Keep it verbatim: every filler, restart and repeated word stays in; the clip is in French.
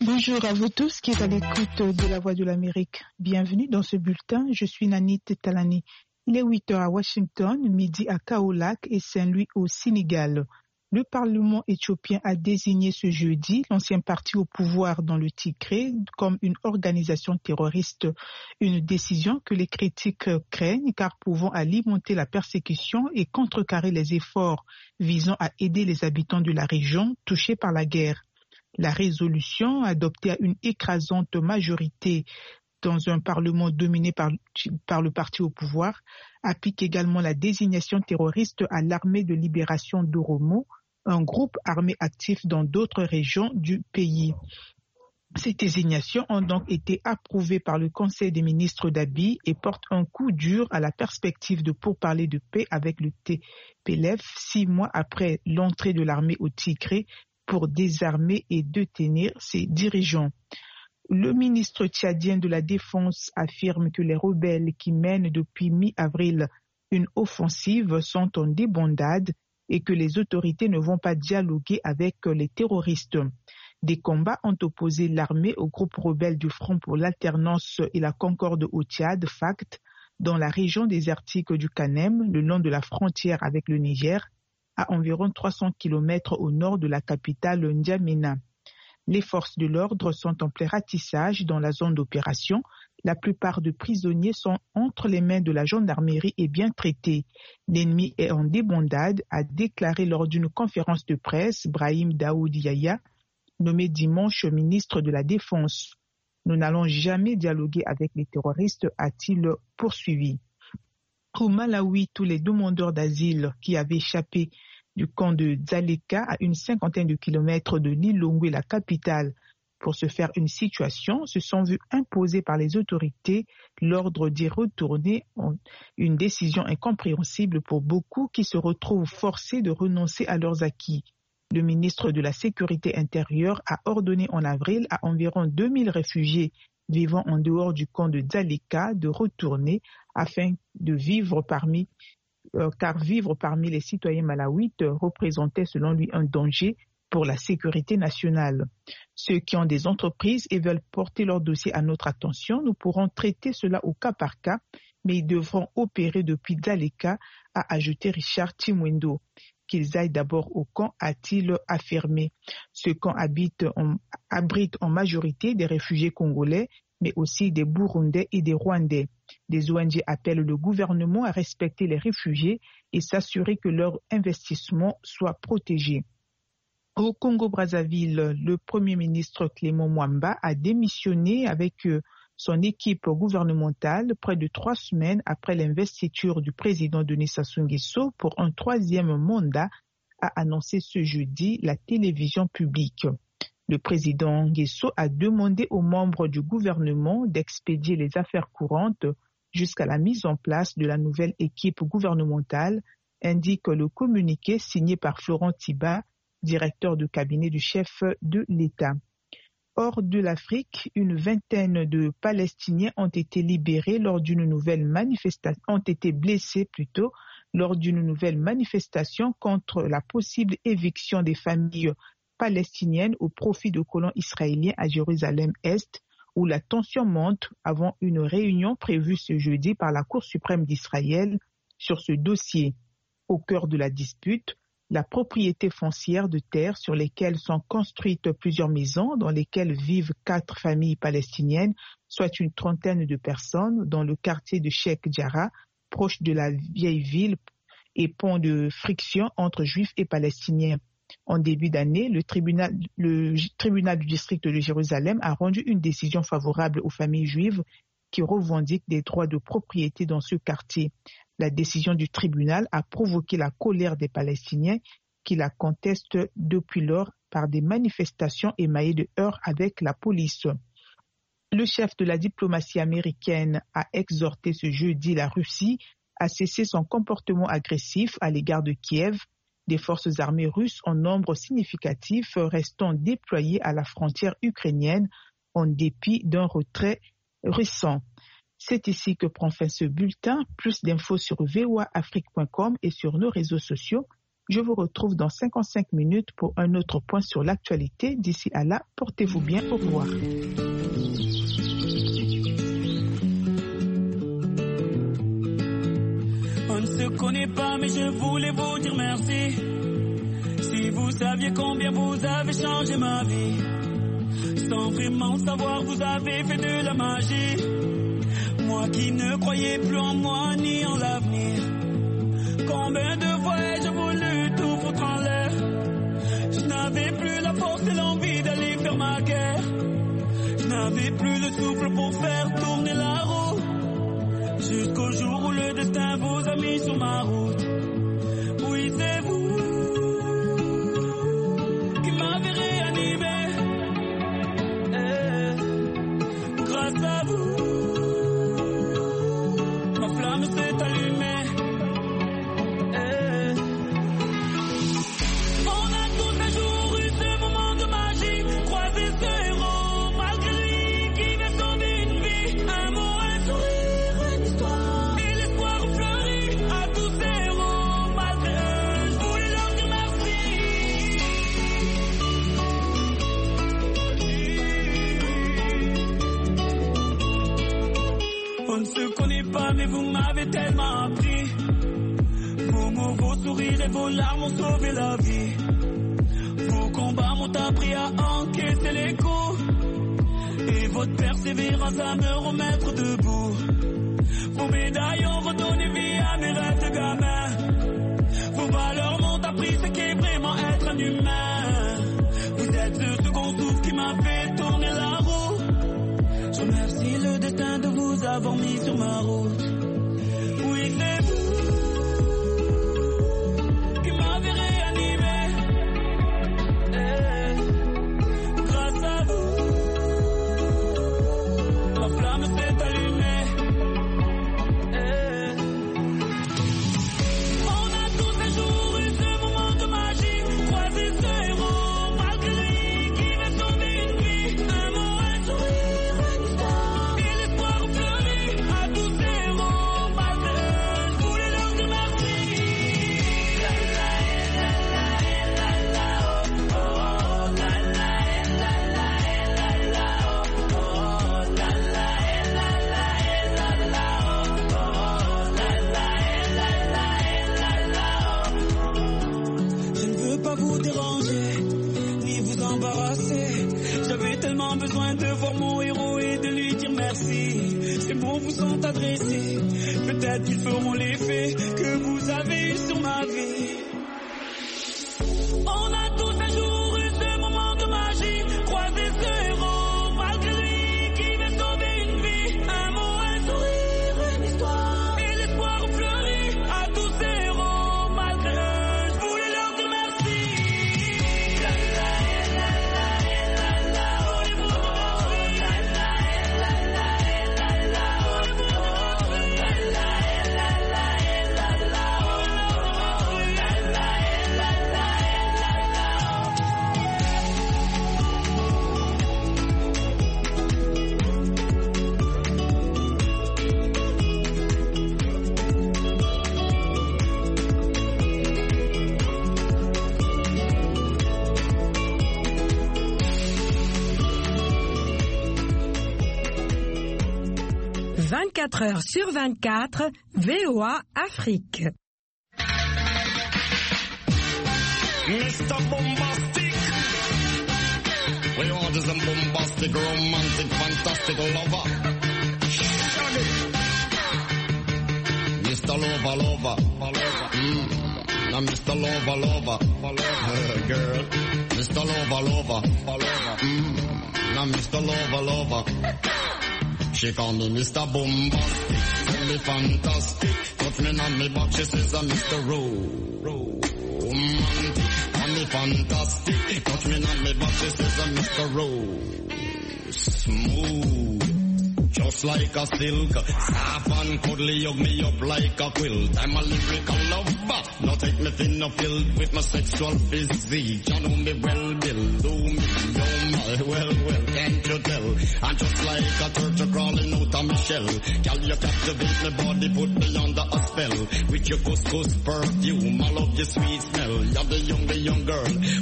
Bonjour à vous tous qui êtes à l'écoute de la Voix de l'Amérique. Bienvenue dans ce bulletin. Je suis Nanit Talani. Il est huit heures à Washington, midi à Kaolack et Saint-Louis au Sénégal. Le Parlement éthiopien a désigné ce jeudi l'ancien parti au pouvoir dans le Tigré comme une organisation terroriste. Une décision que les critiques craignent car pouvant alimenter la persécution et contrecarrer les efforts visant à aider les habitants de la région touchés par la guerre. La résolution, adoptée à une écrasante majorité dans un parlement dominé par, par le parti au pouvoir, applique également la désignation terroriste à l'armée de libération d'Oromo, un groupe armé actif dans d'autres régions du pays. Ces désignations ont donc été approuvées par le Conseil des ministres d'Abiy et portent un coup dur à la perspective de pourparlers de paix avec le T P L F six mois après l'entrée de l'armée au Tigré pour désarmer et détenir ses dirigeants. Le ministre tchadien de la Défense affirme que les rebelles qui mènent depuis mi-avril une offensive sont en débandade et que les autorités ne vont pas dialoguer avec les terroristes. Des combats ont opposé l'armée au groupe rebelle du Front pour l'alternance et la concorde au Tchad, F A C T, dans la région désertique du Kanem, le long de la frontière avec le Niger, à environ trois cents kilomètres au nord de la capitale N'Djamena. Les forces de l'ordre sont en plein ratissage dans la zone d'opération. La plupart des prisonniers sont entre les mains de la gendarmerie et bien traités. L'ennemi est en débandade, a déclaré lors d'une conférence de presse Brahim Daoud Yahya, nommé dimanche ministre de la Défense. Nous n'allons jamais dialoguer avec les terroristes, a-t-il poursuivi. Au Malawi, tous les demandeurs d'asile qui avaient échappé du camp de Dzaleka à une cinquantaine de kilomètres de Lilongwe, la capitale, pour se faire une situation, se sont vus imposer par les autorités l'ordre d'y retourner, une décision incompréhensible pour beaucoup qui se retrouvent forcés de renoncer à leurs acquis. Le ministre de la Sécurité intérieure a ordonné en avril à environ deux mille réfugiés vivant en dehors du camp de Dzaleka de retourner afin de vivre parmi, euh, car vivre parmi les citoyens malawites représentait selon lui un danger pour la sécurité nationale. Ceux qui ont des entreprises et veulent porter leur dossier à notre attention, nous pourrons traiter cela au cas par cas, mais ils devront opérer depuis Dzaleka, a ajouté Richard Chimwendo. Qu'ils aillent d'abord au camp, a-t-il affirmé. Ce camp habite en, abrite en majorité des réfugiés congolais, mais aussi des Burundais et des Rwandais. Des O N G appellent le gouvernement à respecter les réfugiés et s'assurer que leur investissement soit protégé. Au Congo-Brazzaville, le Premier ministre Clément Mwamba a démissionné avec son équipe gouvernementale près de trois semaines après l'investiture du président Denis Sassou Nguesso pour un troisième mandat, a annoncé ce jeudi la télévision publique. Le président Nguesso a demandé aux membres du gouvernement d'expédier les affaires courantes jusqu'à la mise en place de la nouvelle équipe gouvernementale, indique le communiqué signé par Florent Tiba, directeur de cabinet du chef de l'État. Hors de l'Afrique, une vingtaine de Palestiniens ont été libérés lors d'une nouvelle manifestation, ont été blessés plutôt, lors d'une nouvelle manifestation contre la possible éviction des familles palestiniennes au profit de colons israéliens à Jérusalem-Est, où la tension monte avant une réunion prévue ce jeudi par la Cour suprême d'Israël sur ce dossier. Au cœur de la dispute, la propriété foncière de terres sur lesquelles sont construites plusieurs maisons dans lesquelles vivent quatre familles palestiniennes, soit une trentaine de personnes dans le quartier de Sheikh Jarrah, proche de la vieille ville et pont de friction entre juifs et palestiniens. En début d'année, le tribunal, le tribunal du district de Jérusalem a rendu une décision favorable aux familles juives qui revendiquent des droits de propriété dans ce quartier. La décision du tribunal a provoqué la colère des Palestiniens qui la contestent depuis lors par des manifestations émaillées de heurts avec la police. Le chef de la diplomatie américaine a exhorté ce jeudi la Russie à cesser son comportement agressif à l'égard de Kiev, des forces armées russes en nombre significatif restant déployées à la frontière ukrainienne en dépit d'un retrait récent. C'est ici que prend fin ce bulletin. Plus d'infos sur v o a afrique point com et sur nos réseaux sociaux. Je vous retrouve dans cinquante-cinq minutes pour un autre point sur l'actualité. D'ici à là, portez-vous bien. Au revoir. On ne se connaît pas, mais je voulais vous dire merci. Si vous saviez combien vous avez changé ma vie, sans vraiment savoir, vous avez fait de la magie. Moi qui ne croyais plus en moi ni en l'avenir. Combien de fois ai-je voulu tout foutre en l'air? Je n'avais plus la force et l'envie d'aller faire ma guerre. Je n'avais plus le souffle pour faire tourner la roue. Jusqu'au jour où le destin vous a mis sur ma route. Oui, c'est vous qui m'avez réanimé. Eh, grâce à vous, ma flamme s'est allumée. Eh, on a tous un jour eu ce moment de magie. Croiser ce héros, malgré lui, qui vient sauver une vie. Un mot, un sourire, une histoire. Et l'espoir fleurit à tous ces héros. Malgré eux, je voulais leur dire merci. On ne se connaît pas, mais vous m'avez tellement appris. Vos mots, vos sourires et vos larmes ont sauvé la vie. Vos combats m'ont appris à encaisser les coups. Et votre persévérance à me remettre debout. Vos médailles ont redonné vie à mes rêves de gamin. Vos valeurs m'ont appris ce qu'est vraiment être un humain. Vous êtes ce second souffle qui m'a fait tourner la roue. Je remercie le destin de vous avoir mis sur ma route. Oui, c'est vous qui m'avez réanimé. Eh, grâce à vous, ma flamme s'est allumée. Eh, on a tous un jour eu ce moment de magie. Croiser ce héros, malgré lui, qui veut sauver une vie. Un mot, un sourire, une histoire. Et l'espoir fleurit à tous ces héros. Malgré eux, je voulais leur dire merci. La la la la la la oh oh la la la la la la oh oh la la la la la la oh oh la la la la la oh. Je ne veux pas vous déranger ni vous embarrasser. J'avais tellement besoin de voir mon héros et de lui dire merci. Ces mots vous sont adressés. Peut-être qu'ils feront l'effet que vous avez eu sur ma vie. On a tous un jour eu ce moment de magie. Croiser ce héros, malgré lui, qui veut sauver une vie. Un mot, un sourire, une histoire. Et l'espoir fleurit à tous ces héros. Malgré eux, je voulais leur dire merci. La la la la la la oh les mots. La la la la la la oh les mots. La la la la la la oh la la la la la. vingt-quatre heures sur vingt-quatre, V O A Afrique. Mister Bombastic. We want is a bombastic, romantic, fantastic lover. Mister Lover, lover, lover. Mm. Now Mister Lover, lover, lover. Girl. Mister Lover, lover, lover. Mm. Now Mister Lover, lover. She call me Mister Bombastic, tell me fantastic. Touch me on me back, she says I'm Mister Romantic. Call me fantastic, touch me on me back, she says I'm Mister Rose. Smooth. just like a silk. Soft and cuddly, hug me up like a quilt. I'm a lyrical lover, now take me thin or filled with my sexual physique. You know me well, Bill, do me, oh my, well, well, can't you tell? I'm just like a turtle crawling out of my shell. Girl, you captivate my body, put me under a spell. With your couscous perfume, I love your sweet smell. You're the young, the young girl